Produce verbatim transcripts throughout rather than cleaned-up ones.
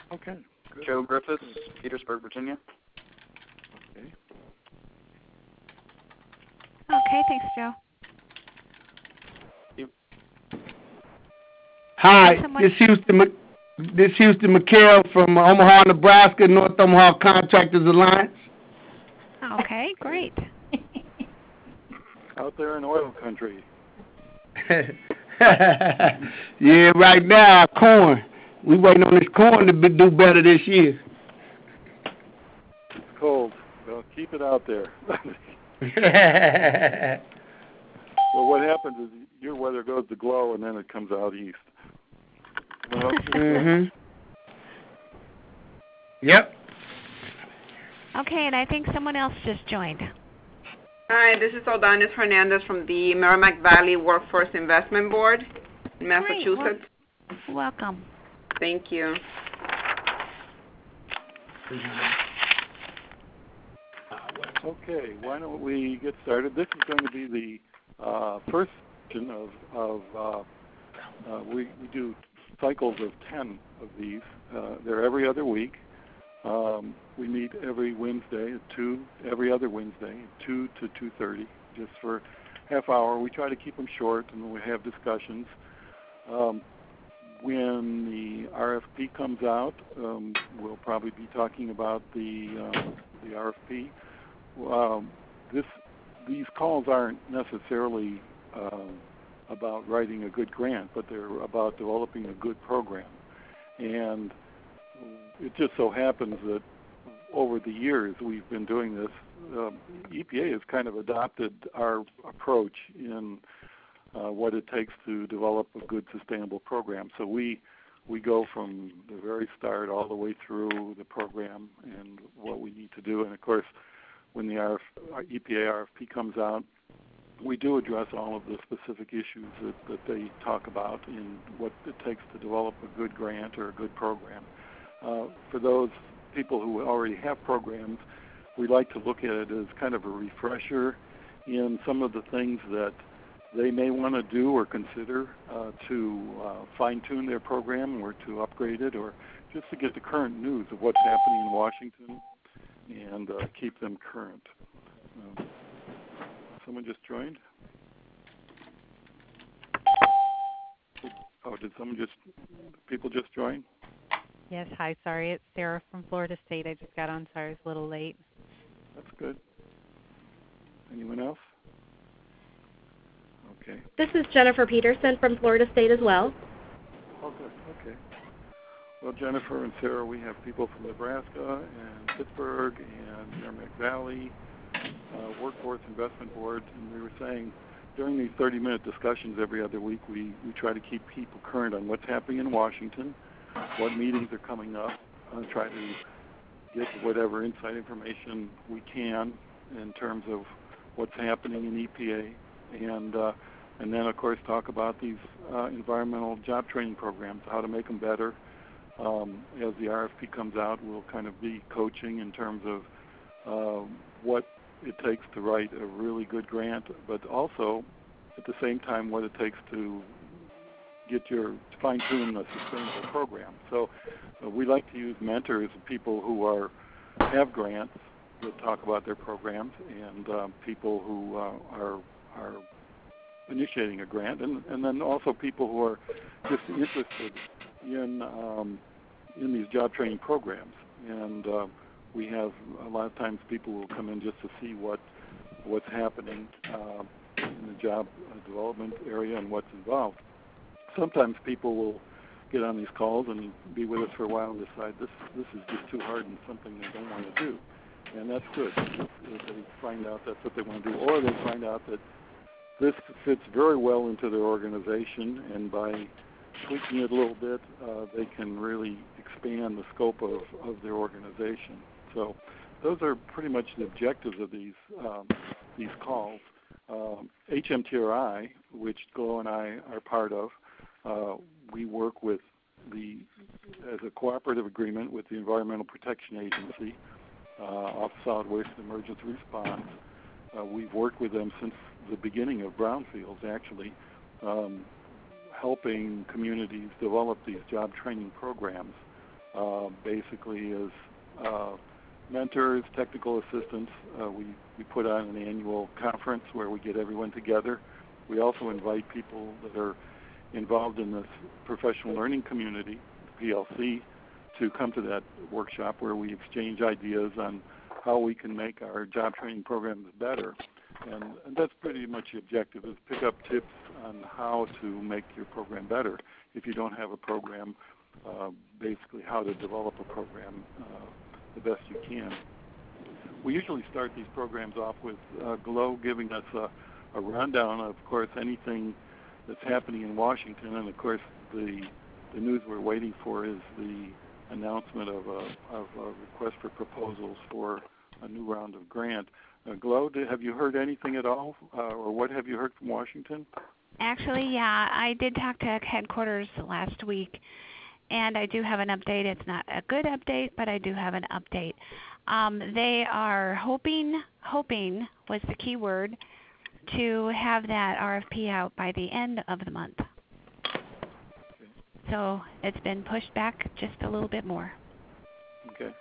Okay. Good. Joe Griffiths, Petersburg, Virginia. Okay. Okay, thanks, Joe. You. Hi, this Houston. This Houston McHale from Omaha, Nebraska, North Omaha Contractors Alliance. Okay, great. Out there in oil country. Yeah, right now, corn. We waiting on this corn to be, do better this year. It's cold. Well, keep it out there. Well, what happens is your weather goes to glow, and then it comes out east. Well, mm-hmm. Yep. Okay, and I think someone else just joined. Hi, this is Odanis Hernandez from the Merrimack Valley Workforce Investment Board in Massachusetts. Great. Welcome. Thank you. Okay, why don't we get started? This is going to be the uh, first session of, of uh, uh, we, we do cycles of ten of these. Uh, they're every other week. Um, we meet every Wednesday at two, every other Wednesday at two to two thirty, just for half hour. We try to keep them short, and we have discussions. Um, when the R F P comes out, um, we'll probably be talking about the uh, the R F P. Um, this these calls aren't necessarily uh, about writing a good grant, but they're about developing a good program. And it just so happens that over the years we've been doing this. Um, E P A has kind of adopted our approach in uh, what it takes to develop a good sustainable program. So we we go from the very start all the way through the program and what we need to do. And of course, when the R F, E P A R F P comes out, we do address all of the specific issues that, that they talk about in what it takes to develop a good grant or a good program. Uh, for those people who already have programs, we like to look at it as kind of a refresher in some of the things that they may want to do or consider uh, to uh, fine-tune their program or to upgrade it, or just to get the current news of what's happening in Washington and uh, keep them current. Um, someone just joined? Oh, did someone just, people just join? Yes, hi, sorry, it's Sarah from Florida State. I just got on, sorry, I was a little late. That's good. Anyone else? Okay. This is Jennifer Peterson from Florida State as well. Oh, good. Okay. Well, Jennifer and Sarah, we have people from Nebraska and Pittsburgh and Merrimack Valley uh, Workforce Investment Board, and we were saying during these thirty-minute discussions every other week, we, we try to keep people current on what's happening in Washington, what meetings are coming up, uh, try to get whatever inside information we can in terms of what's happening in E P A, and uh, and then, of course, talk about these uh, environmental job training programs, how to make them better. Um, as the R F P comes out, we'll kind of be coaching in terms of uh, what it takes to write a really good grant, but also at the same time what it takes to get your to fine-tune a sustainable program. So uh, we like to use mentors, people who are have grants that talk about their programs, and um, people who uh, are are initiating a grant, and, and then also people who are just interested in um, in these job training programs. And uh, we have a lot of times people will come in just to see what what's happening uh, in the job development area and what's involved. Sometimes people will get on these calls and be with us for a while and decide this this is just too hard and something they don't want to do. And that's good. They find out that's what they want to do, or they find out that this fits very well into their organization, and by tweaking it a little bit, uh, they can really expand the scope of, of their organization. So those are pretty much the objectives of these um, these calls. Um, H M T R I, which Glo and I are part of, uh, we work with the as a cooperative agreement with the Environmental Protection Agency, uh, Office of Solid Waste and Emergency Response. Uh, we've worked with them since the beginning of Brownfields, actually, um, helping communities develop these job training programs. uh, basically is uh, mentors, technical assistants. Uh, we, we put on an annual conference where we get everyone together. We also invite people that are involved in this professional learning community, P L C, to come to that workshop where we exchange ideas on how we can make our job training programs better. And, and that's pretty much the objective, is pick up tips on how to make your program better. If you don't have a program, uh, basically how to develop a program uh, the best you can. We usually start these programs off with uh, Glow giving us a, a rundown of, of course, anything that's happening in Washington. And, of course, the, the news we're waiting for is the announcement of a, of a request for proposals for a new round of grant. Uh, Glow, did, have you heard anything at all, uh, or what have you heard from Washington? Actually, yeah, I did talk to headquarters last week, and I do have an update. It's not a good update, but I do have an update. Um, they are hoping, hoping was the key word, to have that R F P out by the end of the month. Okay. So it's been pushed back just a little bit more. Okay.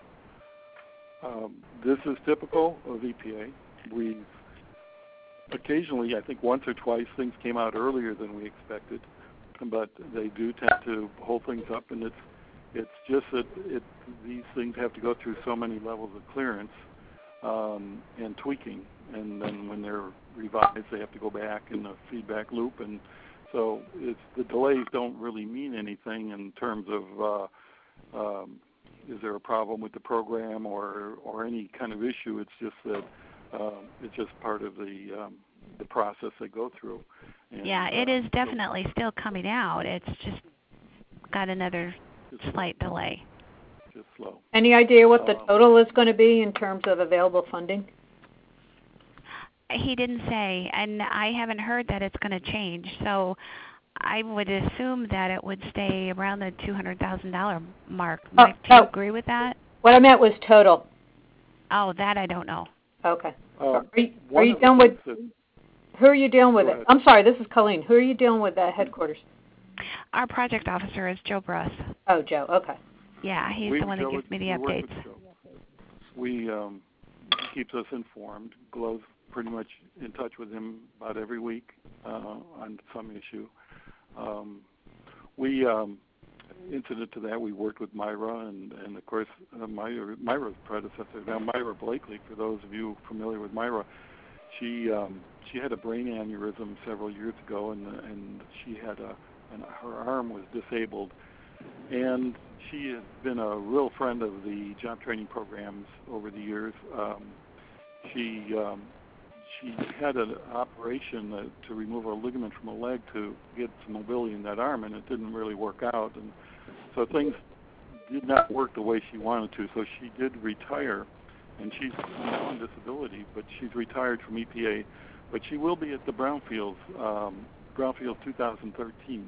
Um, this is typical of E P A. We've occasionally, I think once or twice, things came out earlier than we expected, but they do tend to hold things up, and it's it's just that it, these things have to go through so many levels of clearance um, and tweaking, and then when they're revised, they have to go back in the feedback loop, and so it's, the delays don't really mean anything in terms of uh, um, is there a problem with the program or or any kind of issue. It's just that um, it's just part of the um, the process they go through. And, yeah, it uh, is definitely so still coming out. It's just got another just slight delay. Just slow. Any idea what the Um, total is going to be in terms of available funding? He didn't say, and I haven't heard that it's going to change. So I would assume that it would stay around the two hundred thousand dollars mark. Oh, Mike, do you oh. agree with that? What I meant was total. Oh, that I don't know. Okay. Uh, Are you, one are you of the dealing with, things that- who are you dealing with? Go It? ahead. I'm sorry, this is Colleen. Who are you dealing with at headquarters? Our project officer is Joe Bruss. Oh, Joe, okay. Yeah, he's we, the one that Joe, gives me the we work updates. with Joe. We um, he keeps us informed. Glow's pretty much in touch with him about every week uh, on some issue. Um, we, um, incident to that, we worked with Myra, and, and of course, uh, Myra, Myra's predecessor, now Myra Blakely, for those of you familiar with Myra, she um, she had a brain aneurysm several years ago, and and she had a, and her arm was disabled, and she has been a real friend of the job training programs over the years. Um, she um, she had an operation uh, to remove a ligament from a leg to get some mobility in that arm, and it didn't really work out, and so things did not work the way she wanted to. So she did retire, and she's now on disability, but she's retired from E P A. But she will be at the Brownfields, um, Brownfields two thousand thirteen,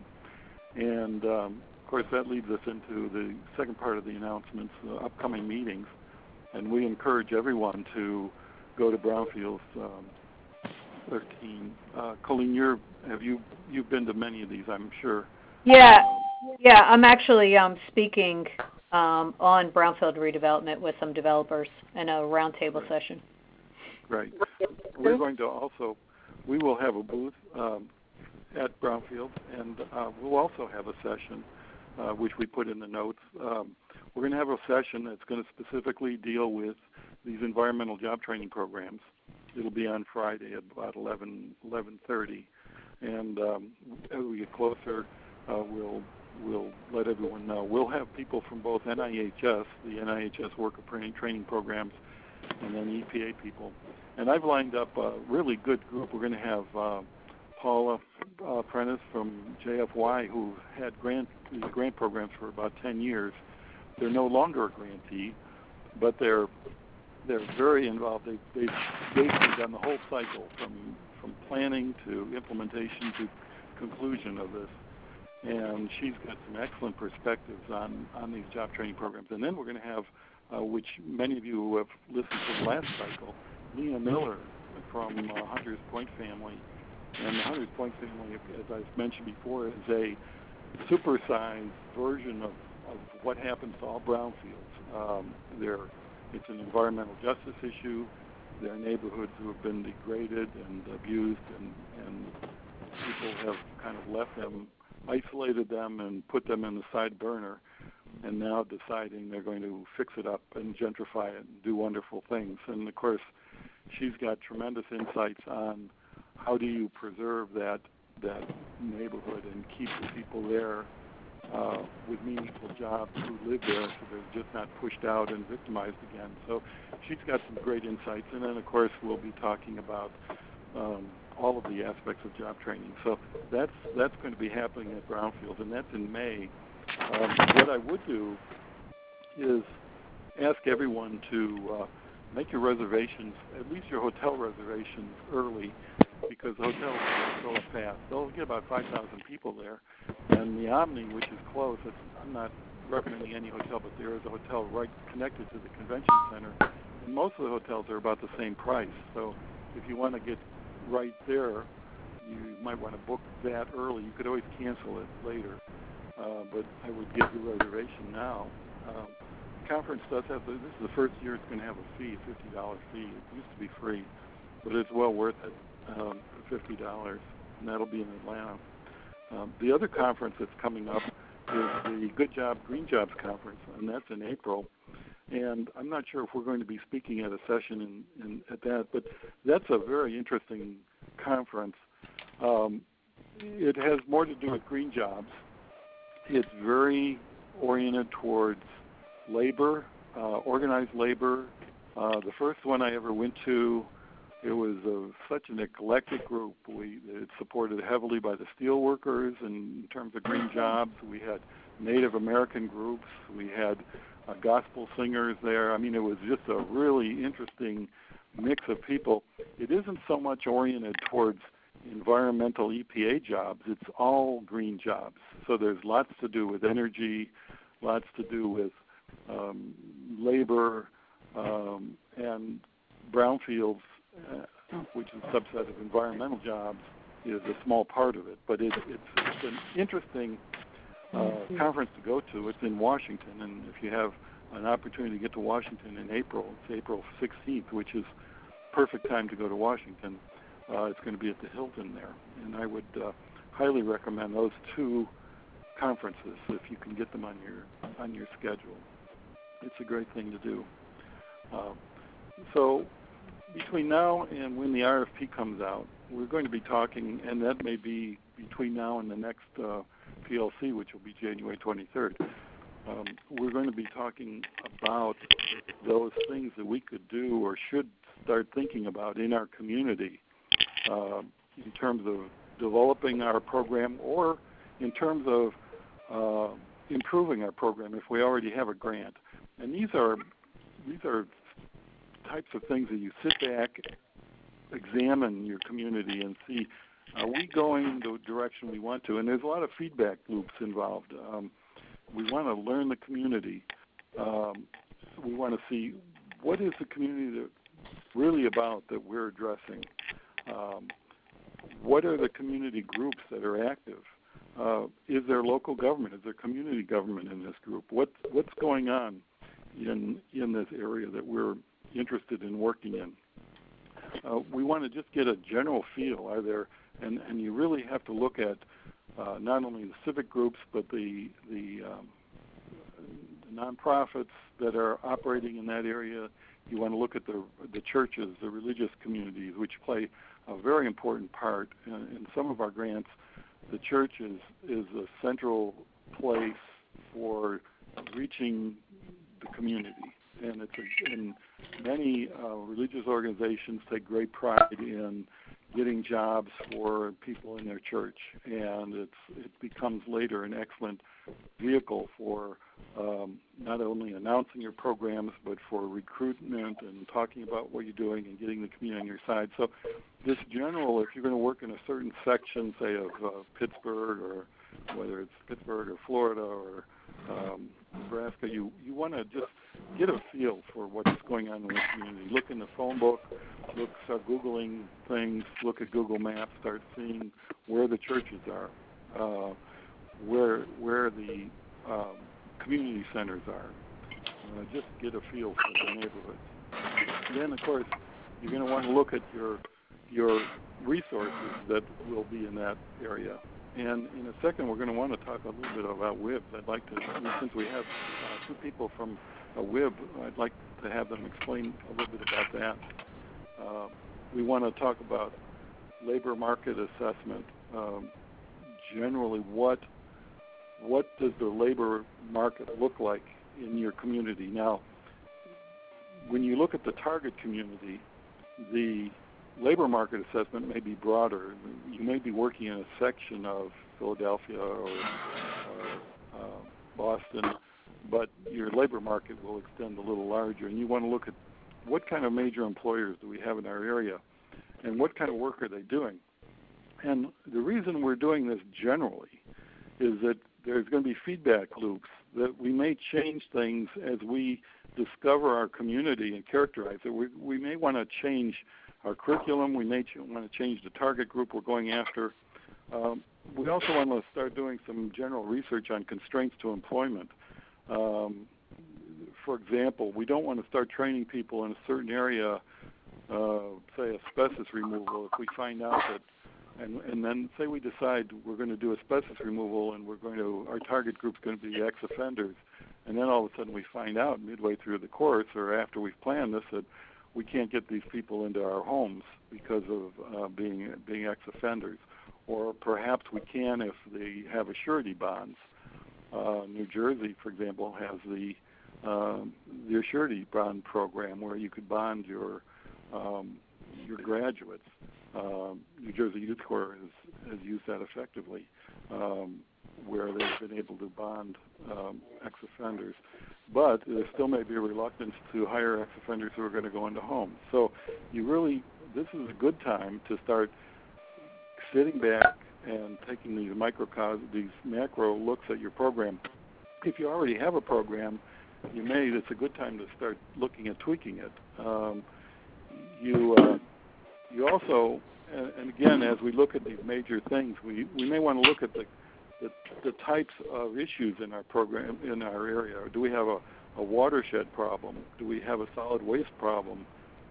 and um, of course that leads us into the second part of the announcements, the upcoming meetings, and we encourage everyone to go to Brownfields um, thirteen. Uh, Colleen, you're, have you you've been to many of these, I'm sure. Yeah, yeah. I'm actually um, speaking um, on brownfield redevelopment with some developers in a roundtable Right. session. Right. We're going to also, we will have a booth um, at Brownfield, and uh, we'll also have a session, uh, which we put in the notes. Um, we're going to have a session that's going to specifically deal with these environmental job training programs. It'll be on Friday at about eleven, eleven thirty, and um, as we get closer, uh, we'll we'll let everyone know. We'll have people from both N I H S, the N I H S Worker Training Programs, and then E P A people. And I've lined up a really good group. We're going to have uh, Paula uh, Prentice from J F Y, who had grant these grant programs for about ten years. They're no longer a grantee, but they're they're very involved. They, they've basically done the whole cycle from from planning to implementation to conclusion of this. And she's got some excellent perspectives on, on these job training programs. And then we're going to have, uh, which many of you who have listened to the last cycle, Leah Miller from uh, Hunters Point family. And the Hunters Point family, as I've mentioned before, is a supersized version of of what happens to all brownfields. Um, they're, it's an environmental justice issue. There are neighborhoods who have been degraded and abused, and, and people have kind of left them, isolated them, and put them in the side burner, and now deciding they're going to fix it up and gentrify it and do wonderful things. And, of course, she's got tremendous insights on how do you preserve that that neighborhood and keep the people there uh, with meaningful jobs who live there, so they're just not pushed out and victimized again. So she's got some great insights. And then, of course, we'll be talking about um, all of the aspects of job training. So that's that's going to be happening at Brownfield, and that's in May. Um, what I would do is ask everyone to uh, make your reservations, at least your hotel reservations, early, because the hotels will go fast. They'll get about five thousand people there. And the Omni, which is close, it's, I'm not recommending any hotel, but there is a hotel right connected to the convention center. And most of the hotels are about the same price. So if you want to get right there, you might want to book that early. You could always cancel it later, uh, but I would get your reservation now. Um, the conference does have, the, this is the first year it's going to have a fee, a fifty dollars fee. It used to be free, but it's well worth it um, for fifty dollars, and that'll be in Atlanta. Um, the other conference that's coming up is the Good Job, Green Jobs Conference, and that's in April. And I'm not sure if we're going to be speaking at a session in, in, at that, but that's a very interesting conference. Um, it has more to do with green jobs. It's very oriented towards labor, uh, organized labor. Uh, the first one I ever went to, it was a, such an eclectic group. We, it's supported heavily by the steel workers in terms of green jobs. We had Native American groups. We had uh, gospel singers there. I mean, it was just a really interesting mix of people. It isn't so much oriented towards environmental E P A jobs. It's all green jobs. So there's lots to do with energy, lots to do with um, labor, um, and brownfields, uh, which is a subset of environmental jobs, is a small part of it. But it, it's, it's an interesting uh, conference to go to. It's in Washington, and if you have an opportunity to get to Washington in April, it's April sixteenth, which is perfect time to go to Washington. Uh, it's going to be at the Hilton there, and I would uh, highly recommend those two conferences if you can get them on your on your schedule. It's a great thing to do. Uh, so between now and when the R F P comes out, we're going to be talking, and that may be between now and the next uh, P L C, which will be January twenty-third. Um, we're going to be talking about those things that we could do or should start thinking about in our community uh, in terms of developing our program or in terms of uh, improving our program if we already have a grant. And these are these are types of things that you sit back, examine your community, and see, are we going the direction we want to? And there's a lot of feedback loops involved. Um, we want to learn the community. Um, we want to see what is the community that really about that we're addressing. Um, what are the community groups that are active? Uh, is there local government? Is there community government in this group? What, what's going on in in this area that we're interested in working in? Uh, we want to just get a general feel. Are there, and, and you really have to look at uh, not only the civic groups but the the, um, the nonprofits that are operating in that area. You want to look at the the churches, the religious communities, which play a very important part in, in some of our grants. The church is, is a central place for reaching the community, and it's a, and many uh, religious organizations take great pride in getting jobs for people in their church, and it's it becomes later an excellent vehicle for um, not only announcing your programs, but for recruitment and talking about what you're doing and getting the community on your side. So this general, if you're going to work in a certain section, say, of uh, Pittsburgh, or whether it's Pittsburgh or Florida or um, Nebraska, you, you want to just get a feel for what's going on in the community. Look in the phone book, look, start Googling things, look at Google Maps, start seeing where the churches are, uh, where where the um, community centers are. Uh, just get a feel for the neighborhoods. Then, of course, you're going to want to look at your your resources that will be in that area. And in a second, we're going to want to talk a little bit about W I Bs. I'd like to, since we have uh, two people from a W I B, I'd like to have them explain a little bit about that. Uh, we want to talk about labor market assessment. Um, generally, what what does the labor market look like in your community? Now, when you look at the target community, the labor market assessment may be broader. You may be working in a section of Philadelphia or, or uh, Boston, but your labor market will extend a little larger. And you want to look at what kind of major employers do we have in our area, and what kind of work are they doing. And the reason we're doing this generally is that there's going to be feedback loops, that we may change things as we discover our community and characterize it. We, we may want to change our curriculum. We may ch- want to change the target group we're going after. Um, we also want to start doing some general research on constraints to employment. Um, for example, we don't want to start training people in a certain area, uh, say asbestos removal, if we find out that, and, and then say we decide we're going to do asbestos removal and we're going to, our target group's going to be ex-offenders, and then all of a sudden we find out midway through the course or after we've planned this that we can't get these people into our homes because of uh, being being ex-offenders, or perhaps we can if they have a surety bonds. Uh, New Jersey, for example, has the um, the surety bond program where you could bond your um, your graduates. Um, New Jersey Youth Corps has, has used that effectively, um, where they've been able to bond um, ex-offenders. But there still may be a reluctance to hire ex-offenders who are going to go into homes. So you really, this is a good time to start sitting back and taking these microcosm, these macro looks at your program. If you already have a program, you may, it's a good time to start looking at tweaking it. Um, you uh, you also, and, and again, as we look at these major things, we, we may want to look at the The, the types of issues in our program, in our area. Do we have a, a watershed problem? Do we have a solid waste problem?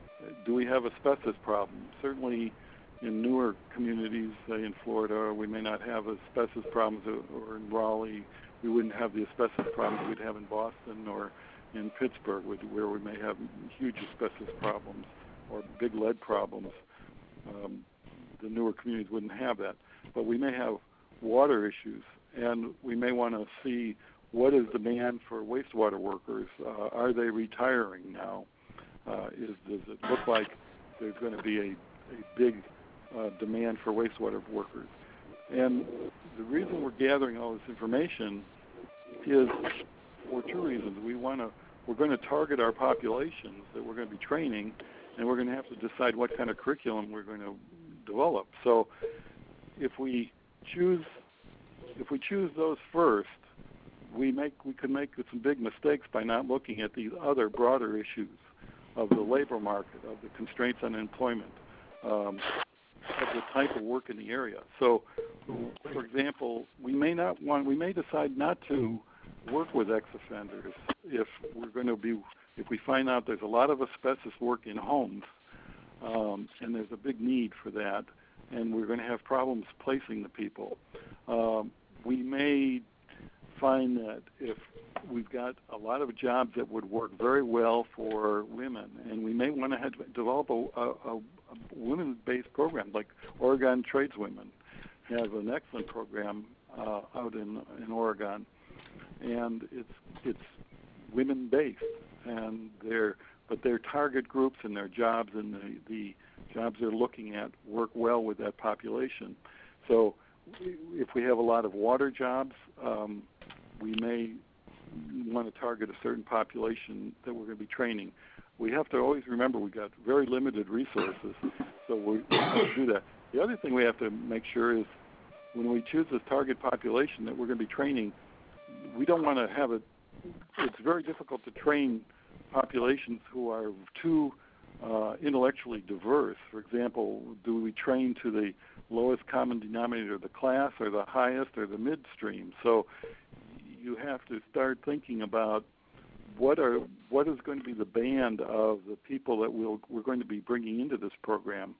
Do we have asbestos problem? Certainly in newer communities, say in Florida, we may not have asbestos problems, or in Raleigh, we wouldn't have the asbestos problems we'd have in Boston or in Pittsburgh, where we may have huge asbestos problems or big lead problems. Um, the newer communities wouldn't have that. But we may have water issues, and we may want to see what is demand for wastewater workers. Uh, are they retiring now? Uh, is, does it look like there's going to be a, a big uh, demand for wastewater workers? And the reason we're gathering all this information is for two reasons. We want to, we're going to target our populations that we're going to be training, and we're going to have to decide what kind of curriculum we're going to develop. So if we choose if we choose those first, we make we could make some big mistakes by not looking at these other broader issues of the labor market, of the constraints on employment, um, of the type of work in the area. So, for example, we may not want we may decide not to work with ex-offenders if we're going to be if we find out there's a lot of asbestos work in homes, um, and there's a big need for that, and we're going to have problems placing the people. Um, we may find that if we've got a lot of jobs that would work very well for women, and we may want to have to develop a, a, a women-based program, like Oregon Tradeswomen has an excellent program uh, out in in Oregon, and it's it's women-based, and they're but their target groups and their jobs and the, the jobs they're looking at work well with that population. So if we have a lot of water jobs, um, we may want to target a certain population that we're going to be training. We have to always remember we've got very limited resources, so we have to do that. The other thing we have to make sure is when we choose this target population that we're going to be training, we don't want to have it, it's very difficult to train populations who are too uh, intellectually diverse. For example, do we train to the lowest common denominator of the class or the highest or the midstream? So you have to start thinking about what are what is going to be the band of the people that we'll, we're going to be bringing into this program.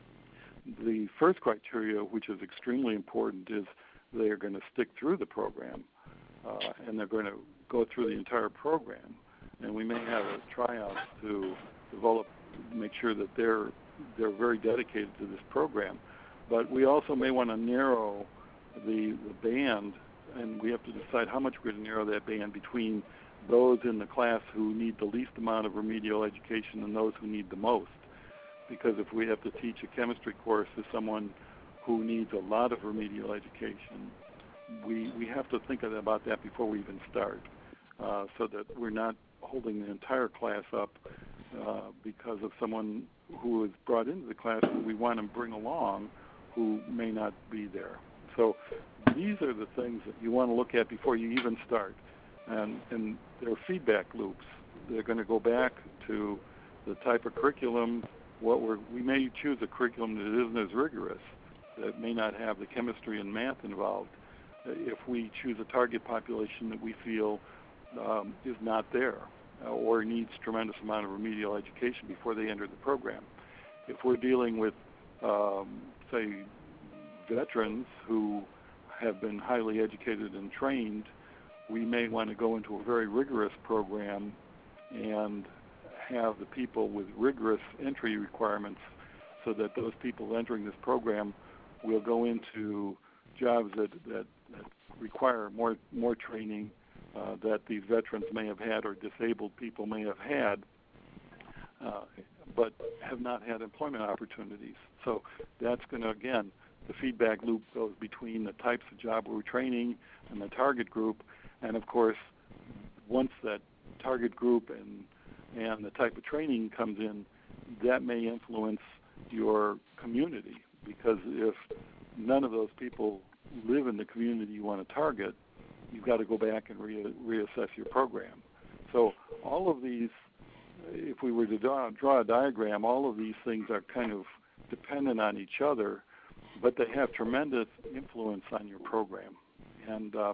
The first criteria, which is extremely important, is they are going to stick through the program, uh, and they're going to go through the entire program. And we may have a tryout to develop, make sure that they're they're very dedicated to this program. But we also may want to narrow the the band, and we have to decide how much we're going to narrow that band between those in the class who need the least amount of remedial education and those who need the most. Because if we have to teach a chemistry course to someone who needs a lot of remedial education, we we have to think about that before we even start, uh, so that we're not holding the entire class up uh, because of someone who is brought into the class who we want to bring along who may not be there. So these are the things that you want to look at before you even start. And, and there are feedback loops. They're going to go back to the type of curriculum. What we're, we may choose a curriculum that isn't as rigorous, that may not have the chemistry and math involved. If we choose a target population that we feel um, is not there uh, or needs tremendous amount of remedial education before they enter the program. If we're dealing with, um, say, veterans who have been highly educated and trained, we may want to go into a very rigorous program and have the people with rigorous entry requirements so that those people entering this program will go into jobs that, that, that require more more training uh, that these veterans may have had or disabled people may have had, uh, but have not had employment opportunities. So that's going to, again, the feedback loop goes between the types of job we're training and the target group. And, of course, once that target group and and the type of training comes in, that may influence your community, because if none of those people live in the community you want to target, you've got to go back and re- reassess your program. So all of these, if we were to draw, draw a diagram, all of these things are kind of dependent on each other, but they have tremendous influence on your program. And uh,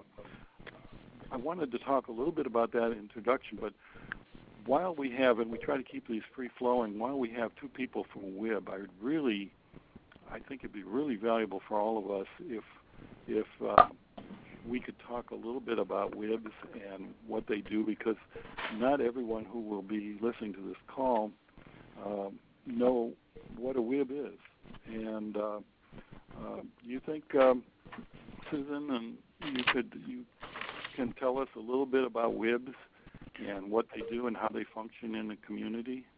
I wanted to talk a little bit about that in introduction, but while we have, and we try to keep these free-flowing, while we have two people from W I B, I would really, I think it'd be really valuable for all of us if if uh, we could talk a little bit about W I Bs and what they do, because not everyone who will be listening to this call uh, know what a W I B is. And uh, uh, you think, um, Susan, and you could you can tell us a little bit about W I Bs and what they do and how they function in the community?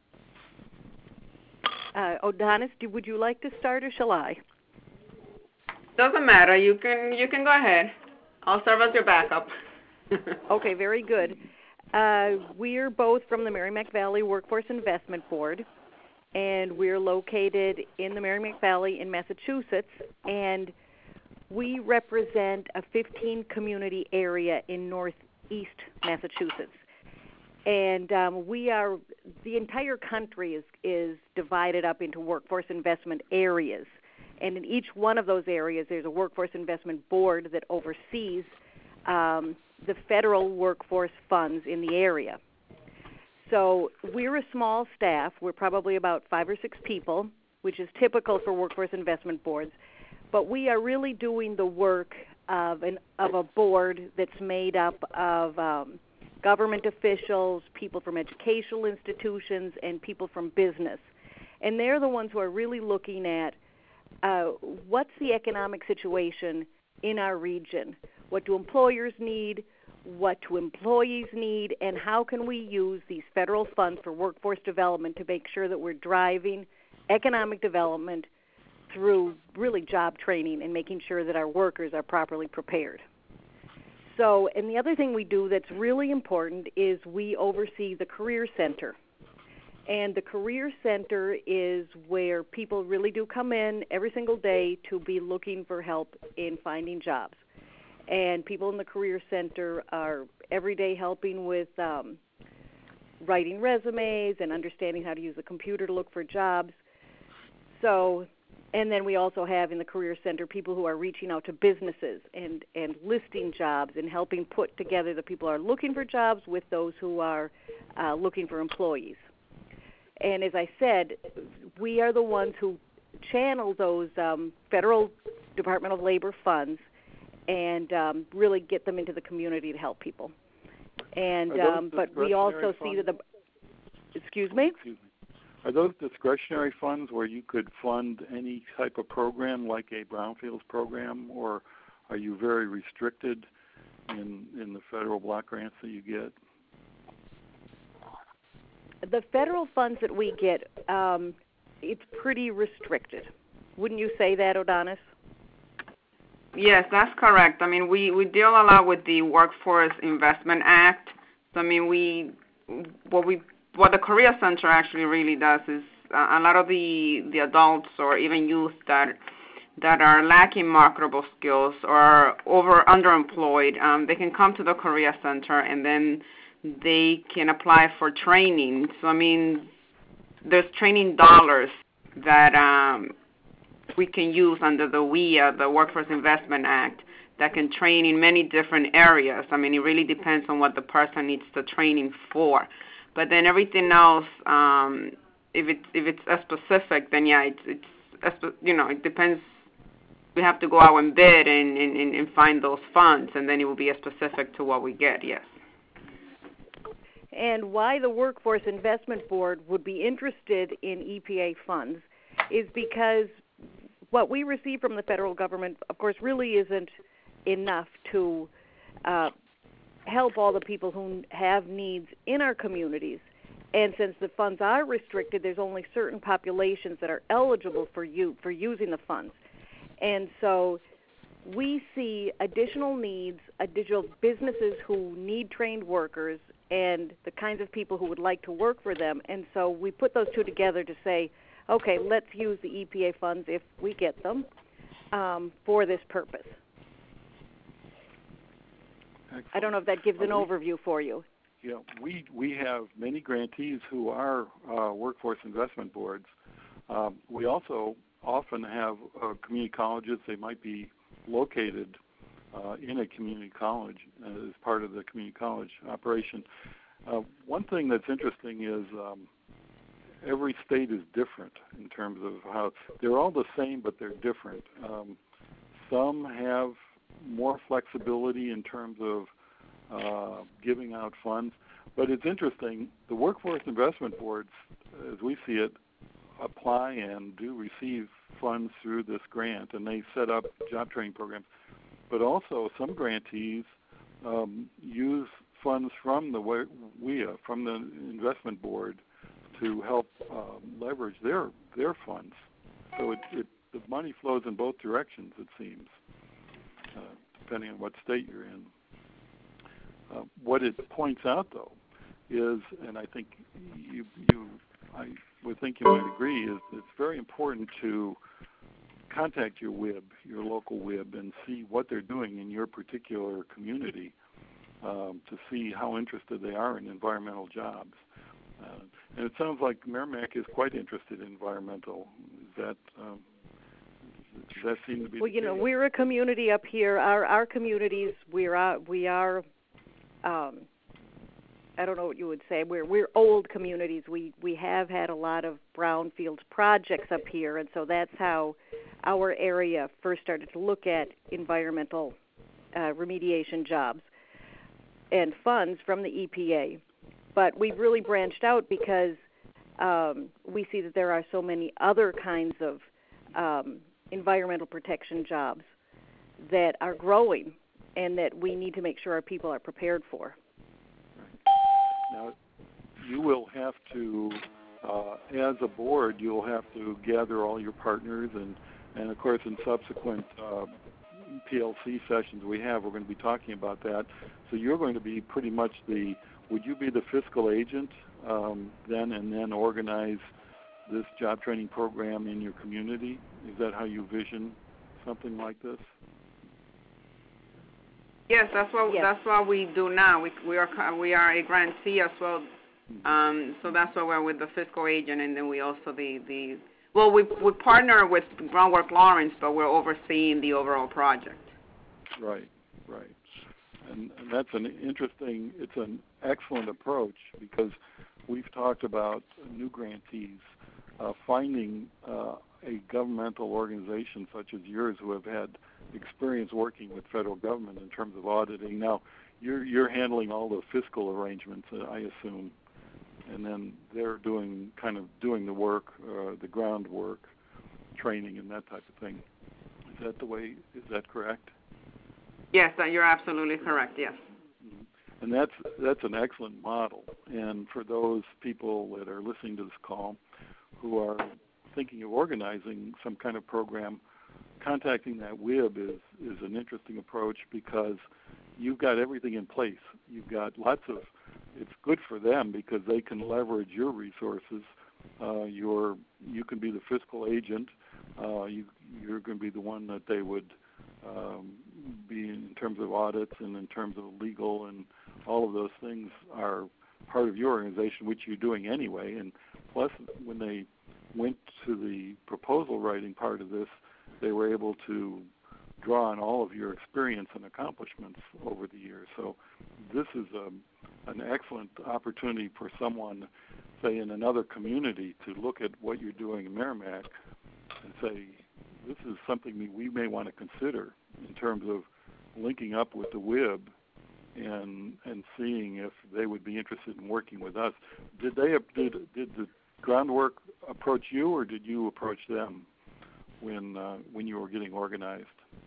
Uh, Odanis, do, would you like to start, or shall I? Doesn't matter. You can you can go ahead. I'll serve as your backup. Okay, very good. Uh, we're both from the Merrimack Valley Workforce Investment Board, and we're located in the Merrimack Valley in Massachusetts, and we represent a fifteen community area in northeast Massachusetts. And um, we are, the entire country is, is divided up into workforce investment areas. And in each one of those areas, there's a workforce investment board that oversees um, the federal workforce funds in the area. So we're a small staff. We're probably about five or six people, which is typical for workforce investment boards. But we are really doing the work of, an, of a board that's made up of um, government officials, people from educational institutions, and people from business. And they're the ones who are really looking at uh, what's the economic situation in our region, what do employers need, what do employees need, and how can we use these federal funds for workforce development to make sure that we're driving economic development through really job training and making sure that our workers are properly prepared. So, and the other thing we do that's really important is we oversee the Career Center. And the Career Center is where people really do come in every single day to be looking for help in finding jobs. And people in the Career Center are every day helping with um, writing resumes and understanding how to use a computer to look for jobs. So and then we also have in the Career Center people who are reaching out to businesses and, and listing jobs and helping put together the people who are looking for jobs with those who are uh, looking for employees. And as I said, we are the ones who channel those um, federal Department of Labor funds and um, really get them into the community to help people. And um, but we also see that the excuse me. Excuse me. Are those discretionary funds where you could fund any type of program like a brownfields program, or are you very restricted in in the federal block grants that you get? The federal funds that we get, um, it's pretty restricted. Wouldn't you say that, Odanis? Yes, that's correct. I mean, we, we deal a lot with the Workforce Investment Act. So, I mean, we what we what the Career Center actually really does is uh, a lot of the, the adults or even youth that that are lacking marketable skills or over underemployed, um, they can come to the Career Center and then they can apply for training. So, I mean, there's training dollars that um, we can use under the W I A, the Workforce Investment Act, that can train in many different areas. I mean, it really depends on what the person needs the training for. But then everything else, um, if it's if it's a specific, then yeah, it's it's you know it depends. We have to go out and bid and, and, and find those funds, and then it will be a specific to what we get. Yes. And why the Workforce Investment Board would be interested in E P A funds is because what we receive from the federal government, of course, really isn't enough to uh, help all the people who have needs in our communities. And since the funds are restricted, there's only certain populations that are eligible for you for using the funds. And so we see additional needs, additional businesses who need trained workers, and the kinds of people who would like to work for them. And so we put those two together to say, okay, let's use the E P A funds if we get them um, for this purpose. Excellent. I don't know if that gives an uh, we, overview for you. Yeah, we we have many grantees who are uh, workforce investment boards. Um, we also often have uh, community colleges. They might be located uh, in a community college uh, as part of the community college operation. Uh, one thing that's interesting is um, every state is different in terms of how they're all the same, but they're different. Um, some have more flexibility in terms of uh, giving out funds, but it's interesting. The workforce investment boards, as we see it, apply and do receive funds through this grant, and they set up job training programs. But also, some grantees um, use funds from the W I A, from the investment board, to help um, leverage their their funds. So it, it the money flows in both directions, it seems, uh, depending on what state you're in. Uh, what it points out, though, is, and I think you you I would think you might agree, is it's very important to contact your W I B, your local W I B, and see what they're doing in your particular community um, to see how interested they are in environmental jobs. Uh, and it sounds like Merrimack is quite interested in environmental. Is that um, does that seem to be? Well, the you know, case? we're a community up here. Our our communities, we're uh, we are. Um, I don't know what you would say. We're we're old communities. We we have had a lot of brownfield projects up here, and so that's how our area first started to look at environmental uh, remediation jobs and funds from the E P A. But we've really branched out because um, we see that there are so many other kinds of um, environmental protection jobs that are growing and that we need to make sure our people are prepared for. Now, you will have to, uh, as a board, you'll have to gather all your partners, and, and of course, in subsequent uh, P L C sessions we have, we're going to be talking about that. So you're going to be pretty much the, would you be the fiscal agent um, then, and then organize this job training program in your community? Is that how you vision something like this? Yes, that's what yes. that's what we do now. We we are we are a grantee as well, um, so that's why we're with the fiscal agent, and then we also the, the Well, we we partner with Groundwork Lawrence, but we're overseeing the overall project. Right, right. And, and that's an interesting, it's an excellent approach because we've talked about new grantees uh, finding uh, a governmental organization such as yours who have had experience working with federal government in terms of auditing. Now, you're, you're handling all the fiscal arrangements, uh, I assume, and then they're doing kind of doing the work, uh, the groundwork, training, and that type of thing. Is that the way, is that correct? Yes, you're absolutely correct, yes. Mm-hmm. And that's that's an excellent model. And for those people that are listening to this call who are thinking of organizing some kind of program, contacting that W I B is, is an interesting approach because you've got everything in place. You've got lots of, it's good for them because they can leverage your resources. Uh, you're, you can be the fiscal agent. Uh, you, you're going to be the one that they would um, be in terms of audits and in terms of legal, and all of those things are part of your organization, which you're doing anyway. And plus, when they went to the proposal writing part of this, they were able to draw on all of your experience and accomplishments over the years. So this is a, an excellent opportunity for someone, say, in another community to look at what you're doing in Merrimack and say, this is something we may want to consider in terms of linking up with the W I B and and seeing if they would be interested in working with us. Did they did did the Groundwork approach you, or did you approach them when uh, when you were getting organized?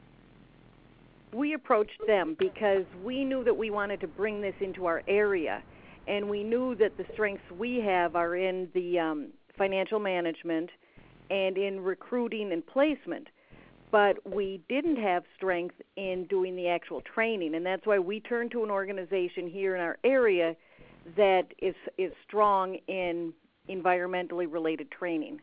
We approached them because we knew that we wanted to bring this into our area, and we knew that the strengths we have are in the um, financial management and in recruiting and placement, but we didn't have strength in doing the actual training, and that's why we turned to an organization here in our area that is is strong in environmentally related training.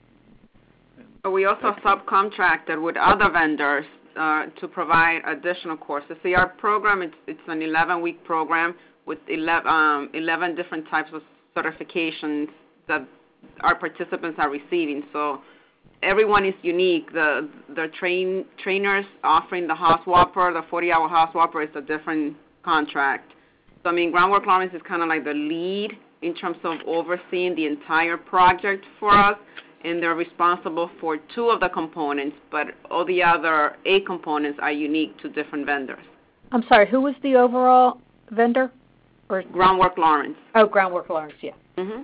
We also subcontracted with other vendors uh, to provide additional courses. See, our program, it's, it's an eleven-week program with eleven, um, eleven different types of certifications that our participants are receiving. So everyone is unique. The the train trainers offering the house whopper, the forty-hour house whopper, is a different contract. So, I mean, Groundwork Lawrence is kind of like the lead in terms of overseeing the entire project for us, and they're responsible for two of the components, but all the other eight components are unique to different vendors. I'm sorry, who was the overall vendor? Or Groundwork Lawrence. Oh, Groundwork Lawrence, yeah. Mm-hmm.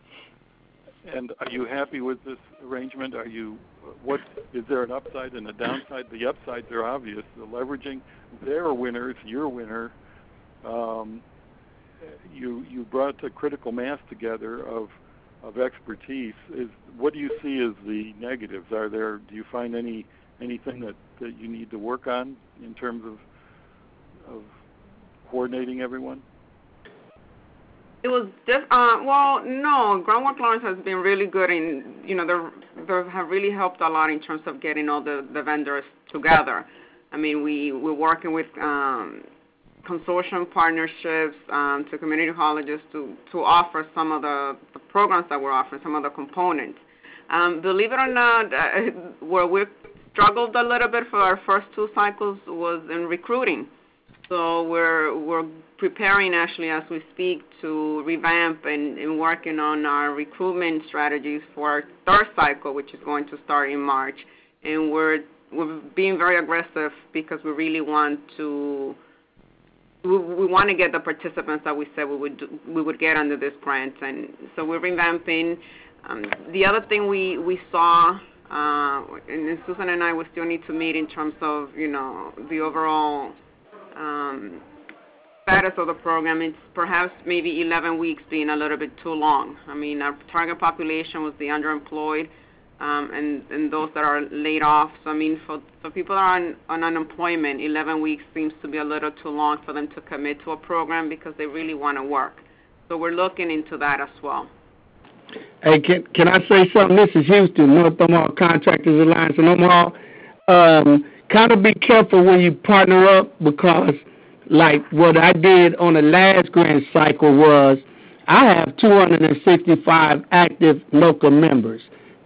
And are you happy with this arrangement? Are you, what, is there an upside and a downside? The upsides are obvious. The leveraging, they're winners, you're a winner. Um, you you brought a critical mass together of of expertise. Is what do you see as the negatives? Are there, do you find any anything that, that you need to work on in terms of of coordinating everyone? It was diff- uh, well, no. Groundwork Lawrence has been really good in, you know, they they have really helped a lot in terms of getting all the, the vendors together. I mean, we we're working with um, consortium partnerships um, to community colleges to, to offer some of the, the programs that we're offering, some of the components. Um, believe it or not, uh, where we struggled a little bit for our first two cycles was in recruiting. So we're we're preparing actually as we speak to revamp and, and working on our recruitment strategies for our third cycle, which is going to start in March. And we're we're being very aggressive because we really want to we, we want to get the participants that we said we would do, we would get under this grant. And so we're revamping. Um, the other thing we we saw. Uh, and Susan and I will still need to meet in terms of, you know, the overall um, status of the program. It's perhaps maybe eleven weeks being a little bit too long. I mean, our target population was the underemployed um, and, and those that are laid off. So, I mean, for, for people that are on, on unemployment, eleven weeks seems to be a little too long for them to commit to a program because they really want to work. So we're looking into that as well. Hey, can can I say something? This is Houston, North Omaha Contractors Alliance in Omaha. Um, kind of be careful when you partner up because, like what I did on the last grant cycle was, I have two hundred sixty-five active local members.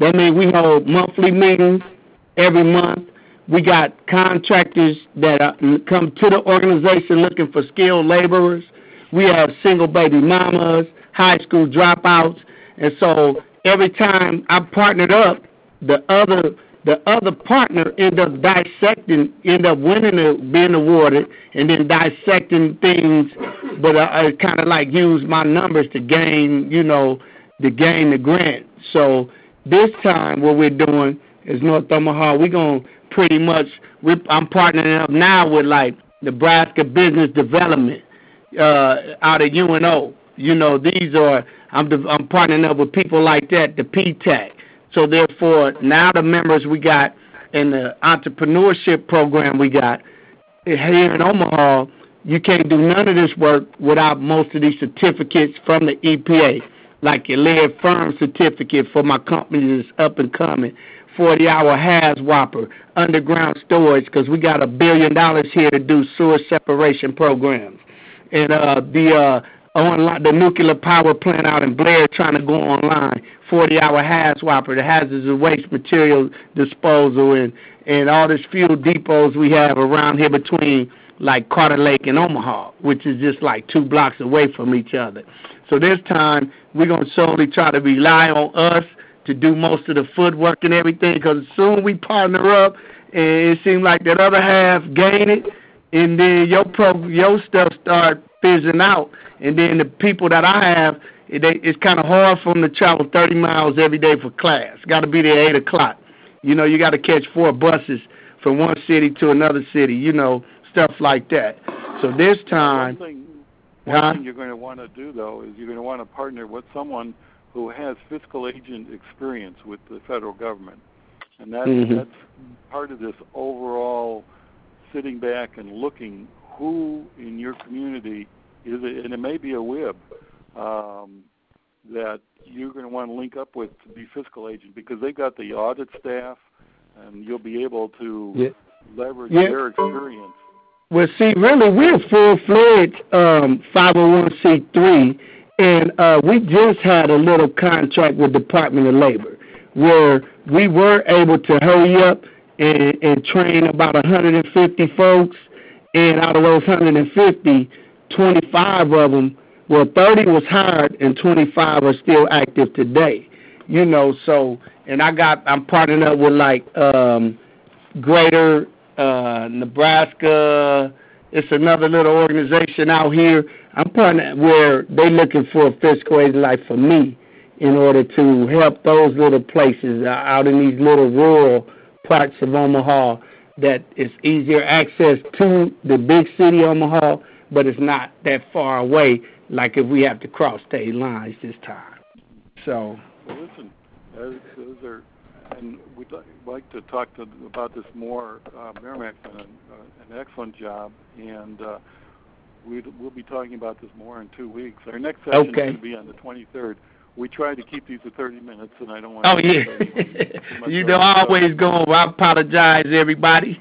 That means we hold monthly meetings every month. We got contractors that are, come to the organization looking for skilled laborers. We have single baby mamas, high school dropouts. And so every time I partnered up, the other the other partner end up dissecting, end up winning it, being awarded, and then dissecting things. But I, I kind of like use my numbers to gain, you know, to gain the grant. So this time what we're doing is North Omaha. We're going to pretty much, we're, I'm partnering up now with like Nebraska Business Development uh, out of U N O. You know, these are, I'm, I'm partnering up with people like that, the P TAC. So therefore, now the members we got in the entrepreneurship program we got here in Omaha, you can't do none of this work without most of these certificates from the E P A, like your lead firm certificate for my company that's up and coming, forty-hour HAZWOPER, underground storage, because we got a billion dollars here to do sewer separation programs. And uh, the uh, online, the nuclear power plant out in Blair trying to go online, forty-hour HAZWOPER, the hazardous waste material disposal, and, and all these fuel depots we have around here between like Carter Lake and Omaha, which is just like two blocks away from each other. So this time, we're going to solely try to rely on us to do most of the footwork and everything, because soon we partner up, and it seems like that other half gain it, and then your pro, your stuff start fizzing out, and then the people that I have, it, it's kind of hard for them to travel thirty miles every day for class. Got to be there at eight o'clock. You know, you got to catch four buses from one city to another city, you know, stuff like that. So this time... One thing, one huh? thing you're going to want to do, though, is you're going to want to partner with someone who has fiscal agent experience with the federal government. And that's, mm-hmm. that's part of this overall sitting back and looking who in your community is it, and it may be a W I B, um, that you're going to want to link up with to be fiscal agent, because they've got the audit staff, and you'll be able to yeah. leverage yeah. their experience. Well, see, really, we're a full-fledged um, five oh one c three, and uh, we just had a little contract with Department of Labor where we were able to hurry up and, and train about one hundred fifty folks, and out of those one hundred fifty, twenty-five of them, well, thirty was hired and twenty-five are still active today. You know, so, and I got, I'm partnering up with like um, Greater uh, Nebraska. It's another little organization out here. I'm partnering where they're looking for a fiscal agent like for me in order to help those little places out in these little rural parts of Omaha that it's easier access to the big city Omaha, but it's not that far away like if we have to cross state lines this time. So. Well, listen, those are, and we'd like to talk to, about this more. Uh, Merrimack's done an, uh, an excellent job, and uh, we'd, we'll be talking about this more in two weeks. Our next session okay. is going to be on the twenty-third. We try to keep these to thirty minutes, and I don't want oh, to... Oh, yeah. You know, I always go. I apologize, everybody.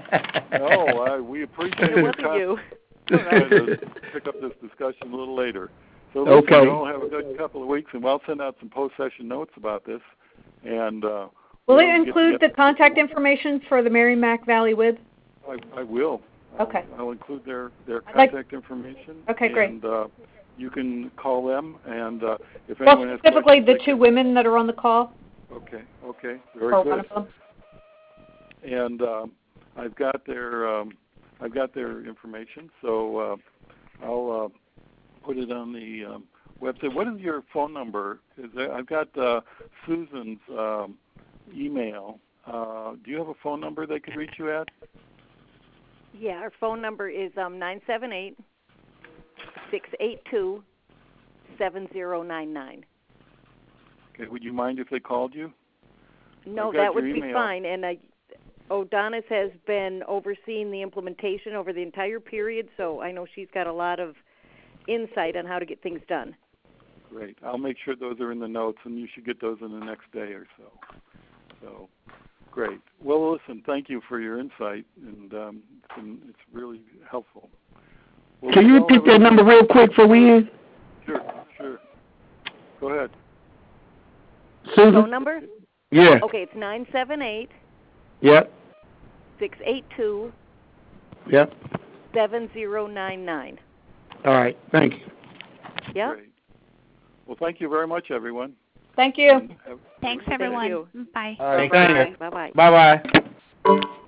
No, uh, we appreciate your time. You. Trying to pick up this discussion a little later. So listen, okay. We'll have a good couple of weeks, and we'll send out some post-session notes about this. And uh, Will we'll it include the contact information for the Merrimack Valley W I B? I, I will. Okay. I'll, I'll include their, their contact like, information. Okay, great. And uh, you can call them, and uh, if well, anyone has specifically questions... the two women that are on the call? Okay, okay, very or good. One of them. And um, I've got their um, I've got their information, so uh, I'll uh, put it on the um, website. What is your phone number? Is there, I've got uh, Susan's um, email. Uh, do you have a phone number they can reach you at? Yeah, our phone number is um, nine seven eight, six eight two, seven zero nine nine. Okay, would you mind if they called you? No, that would be fine. And uh, O'Donis has been overseeing the implementation over the entire period, so I know she's got a lot of insight on how to get things done. Great. I'll make sure those are in the notes, and you should get those in the next day or so. So, great. Well, listen, thank you for your insight, and um, it's, been, it's really helpful. Well, Can you repeat that number real quick for we end? Sure, sure. Go ahead. Susan? Phone number? Yeah. Okay, it's nine seven eight, Yep. six eight two, Yep. seven zero nine nine. All right. Thank you. Yep. Great. Well, thank you very much, everyone. Thank you. Have- Thanks, Thank everyone. you. Bye. All right. Bye-bye. Thank you. Bye-bye. Bye-bye.